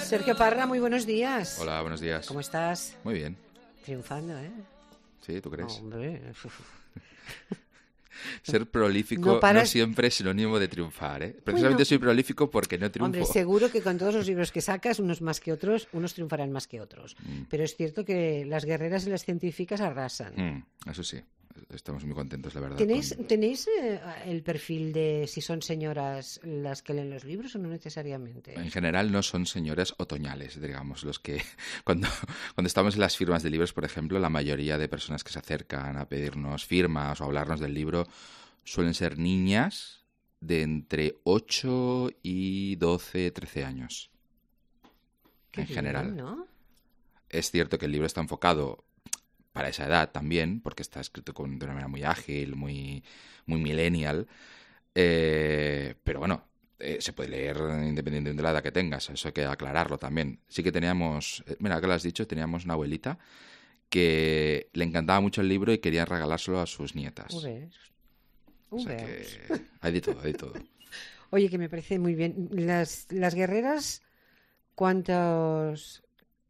Sergio Parra, muy buenos días. Hola, buenos días. ¿Cómo estás? Muy bien. Triunfando, ¿eh? Sí, ¿tú crees? Hombre. Ser prolífico no siempre es sinónimo de triunfar, ¿eh? Precisamente soy prolífico porque no triunfo. Hombre, seguro que con todos los libros que sacas, unos más que otros, unos triunfarán más que otros. Pero es cierto que las guerreras y las científicas arrasan. Eso sí, estamos muy contentos, la verdad. ¿Tenéis el perfil de si son señoras las que leen los libros o no necesariamente? En general no son señores otoñales, digamos, los que cuando estamos en las firmas de libros, por ejemplo, la mayoría de personas que se acercan a pedirnos firmas o a hablarnos del libro suelen ser niñas de entre 8 y 12, 13 años. Qué en general. bien, ¿no? Es cierto que el libro está enfocado para esa edad también, porque está escrito de una manera muy ágil, muy millennial, pero bueno, se puede leer independientemente de la edad que tengas, eso hay que aclararlo también. Sí que teníamos, mira, que lo has dicho, teníamos una abuelita que le encantaba mucho el libro y quería regalárselo a sus nietas. O sea que hay de todo, hay de todo. Oye, que me parece muy bien. Las guerreras, ¿cuántas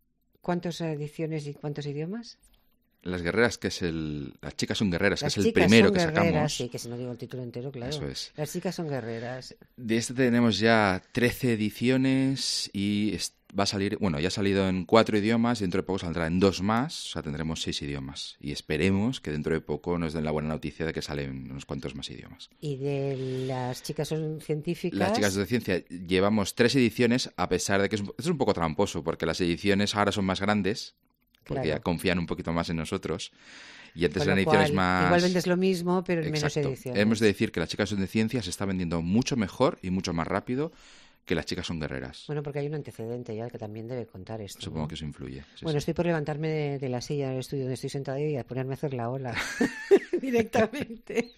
ediciones y cuántos idiomas? Las guerreras, que es Las chicas son guerreras, que es el primero que sacamos. Sí, que si no digo el título entero, claro. Eso es. Las chicas son guerreras. De este tenemos ya 13 ediciones y va a salir, bueno, ya ha salido en 4 idiomas, dentro de poco saldrá en 2 más, o sea, tendremos 6 idiomas. Y esperemos que dentro de poco nos den la buena noticia de que salen unos cuantos más idiomas. ¿Y de las chicas son científicas? Las chicas de ciencia llevamos 3 ediciones, a pesar de que es un poco tramposo, porque las ediciones ahora son más grandes, porque ya confían un poquito más en nosotros. Y antes eran ediciones más... Igual vendes lo mismo, pero en menos ediciones. Hemos de decir que las chicas son de ciencia se está vendiendo mucho mejor y mucho más rápido que las chicas son guerreras. Bueno, porque hay un antecedente ya que también debe contar esto. Supongo, ¿no? que eso influye. Sí, bueno, sí. estoy por levantarme de la silla del estudio donde estoy sentada y a ponerme a hacer la ola directamente.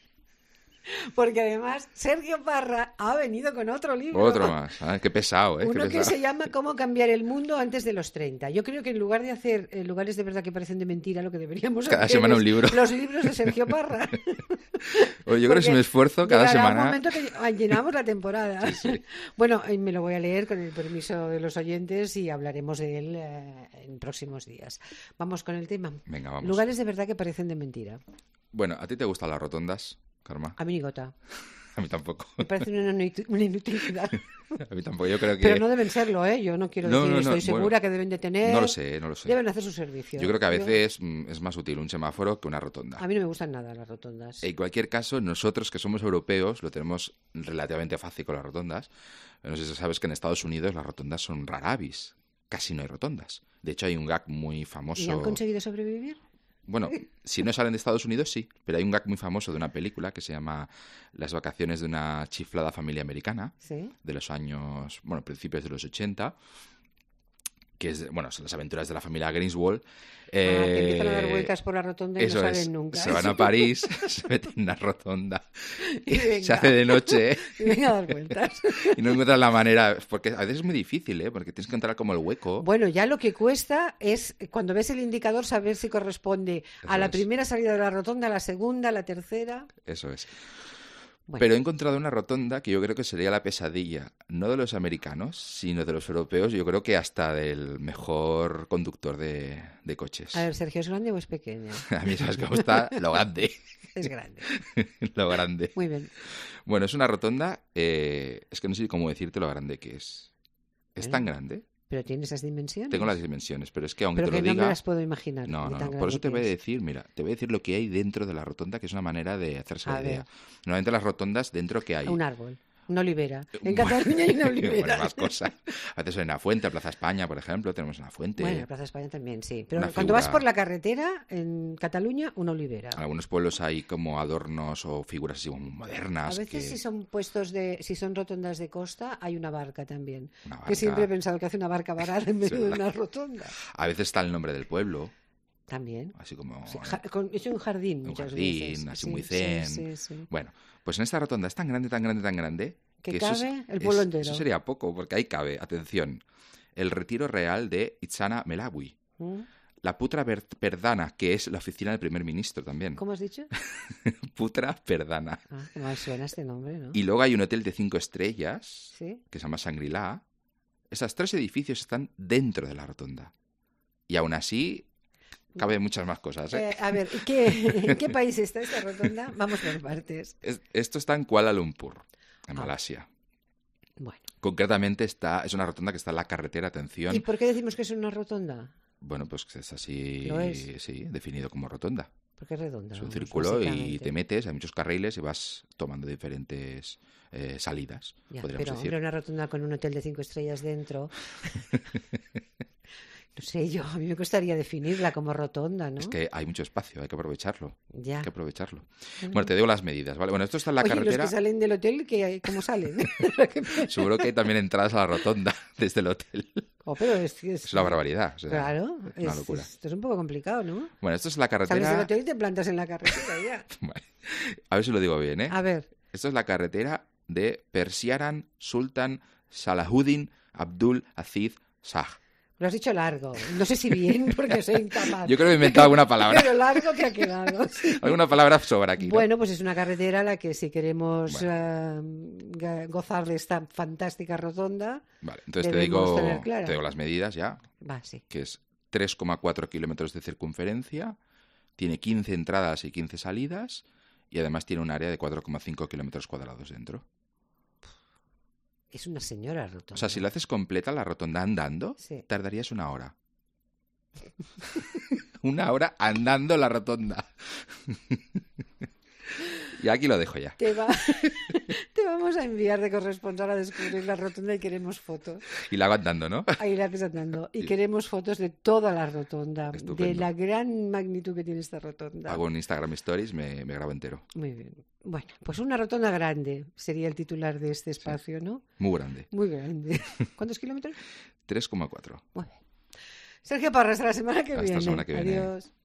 Porque además Sergio Parra ha venido con otro libro. Otro más. Qué pesado, ¿eh? Uno qué que pesado. se llama Cómo cambiar el mundo antes de los 30. Yo creo que en lugar de hacer lugares de verdad que parecen de mentira, lo que deberíamos cada hacer semana es un libro. los libros de Sergio Parra. Oye, yo creo que es un esfuerzo cada semana. Un momento que llenamos la temporada. Sí, sí. Bueno, me lo voy a leer con el permiso de los oyentes y hablaremos de él en próximos días. Vamos con el tema. Venga, vamos. Lugares de verdad que parecen de mentira. Bueno, ¿a ti te gustan las rotondas, Karma? A mí ni gota. A mí tampoco. Me parece una inutilidad. A mí tampoco, yo creo que... Pero no deben serlo, ¿eh? Yo no quiero decir, estoy segura que deben de tener... No lo sé. Deben hacer su servicio. Yo creo que a veces es más útil un semáforo que una rotonda. A mí no me gustan nada las rotondas. En cualquier caso, nosotros que somos europeos lo tenemos relativamente fácil con las rotondas. No sé si sabes que en Estados Unidos las rotondas son rara avis. Casi no hay rotondas. De hecho, hay un gag muy famoso... ¿Y han conseguido sobrevivir? Bueno, si no salen de Estados Unidos, sí. Pero hay un gag muy famoso de una película que se llama Las vacaciones de una chiflada familia americana. ¿Sí? De los años, principios de los 80. Que es, son las aventuras de la familia Griswold. Que empiezan a dar vueltas por la rotonda y no salen nunca. Se van a París, se meten en una rotonda, y se hace de noche y venga a dar vueltas. Y no encuentran la manera, porque a veces es muy difícil, porque tienes que encontrar como el hueco. Bueno, ya lo que cuesta es, cuando ves el indicador, saber si corresponde a la primera salida de la rotonda, a la segunda, a la tercera. Eso es. Bueno. Pero he encontrado una rotonda que yo creo que sería la pesadilla, no de los americanos, sino de los europeos, yo creo que hasta del mejor conductor de coches. A ver, Sergio, ¿es grande o es pequeña? A mí sabes que me gusta lo grande. Es grande. Lo grande. Muy bien. Bueno, es una rotonda, es que no sé cómo decirte lo grande que es. Es tan grande. ¿Pero tiene esas dimensiones? Tengo las dimensiones, pero es que aunque pero te lo diga... diga... no me las puedo imaginar. No. Por eso te voy a decir, mira, te voy a decir lo que hay dentro de la rotonda, que es una manera de hacerse la idea. Normalmente las rotondas, dentro que hay... Un árbol. Una olivera. En Cataluña hay una olivera. Bueno, más cosas. A veces hay una fuente, en Plaza España, por ejemplo, tenemos una fuente. Bueno, en Plaza España también, sí. Pero cuando vas por la carretera, en Cataluña, una olivera. En algunos pueblos hay como adornos o figuras así como modernas. A veces si son rotondas de costa, hay una barca también. Una barca. Que siempre he pensado que hace una barca varada en medio de una rotonda. A veces está el nombre del pueblo. También. Así como... Sí, es un jardín muchas veces. Así muy zen. Sí. Bueno, pues en esta rotonda es tan grande... Que cabe el pueblo entero. Eso sería poco, porque ahí cabe, atención, el retiro real de Itzhak Melawi. La Putra Perdana, que es la oficina del primer ministro también. ¿Cómo has dicho? Putra Perdana. Qué mal suena este nombre, ¿no? Y luego hay un hotel de 5 estrellas, ¿sí? que se llama Shangri-La, Esos 3 edificios están dentro de la rotonda. Y aún así, caben muchas más cosas, ¿eh? A ver, ¿en qué país está esta rotonda? Vamos por partes. Esto está en Kuala Lumpur, en Ah. Malasia. Bueno. Concretamente es una rotonda que está en la carretera, atención. ¿Y por qué decimos que es una rotonda? Bueno, pues que es así, Lo es. sí, definido como rotonda. Porque es redonda. Es un vamos, círculo y básicamente. te metes, hay muchos carriles y vas tomando diferentes salidas, Ya, podríamos pero, decir. hombre, una rotonda con un hotel de 5 estrellas dentro. No sé, a mí me costaría definirla como rotonda, ¿no? Es que hay mucho espacio, hay que aprovecharlo. Ya. Hay que aprovecharlo. Bueno, te digo las medidas, ¿vale? Bueno, esto está en la Oye, carretera. los que salen del hotel, ¿cómo salen? Seguro que hay también entradas a la rotonda desde el hotel. Oh, pero es Es una barbaridad. O sea, Claro, una locura. esto es un poco complicado, ¿no? Bueno, esto es la Sales del carretera. hotel y te plantas en la carretera ya. Vale. A ver si lo digo bien, ¿eh? A ver, Esto es la carretera de Persiaran Sultan Salahuddin Abdul Aziz Shah. lo has dicho largo. No sé si bien, porque soy incapaz. Yo creo que me he inventado alguna palabra. Pero largo te ha quedado. Sí. Alguna palabra sobra aquí, ¿no? Bueno, pues es una carretera a la que si queremos Bueno. gozar de esta fantástica rotonda, Vale, entonces te debemos digo, tener clara. te digo las medidas ya, va, sí. que es 3,4 kilómetros de circunferencia, tiene 15 entradas y 15 salidas, y además tiene un área de 4,5 kilómetros cuadrados dentro. Es una señora rotonda. O sea, si lo haces completa la rotonda andando, Sí. tardarías 1 hora. 1 hora andando la rotonda. Y aquí lo dejo ya. Te vamos a enviar de corresponsal a descubrir la rotonda y queremos fotos. Y la hago andando, ¿no? Ahí la ves andando. Y Sí. queremos fotos de toda la rotonda, de Estupendo. la gran magnitud que tiene esta rotonda. Hago un Instagram Stories, me grabo entero. Muy bien. Bueno, pues una rotonda grande sería el titular de este espacio, ¿no? Muy grande. Muy grande. ¿Cuántos kilómetros? 3,4. Muy bien. Sergio Parra, hasta la semana que Hasta viene. la semana que viene. Adiós.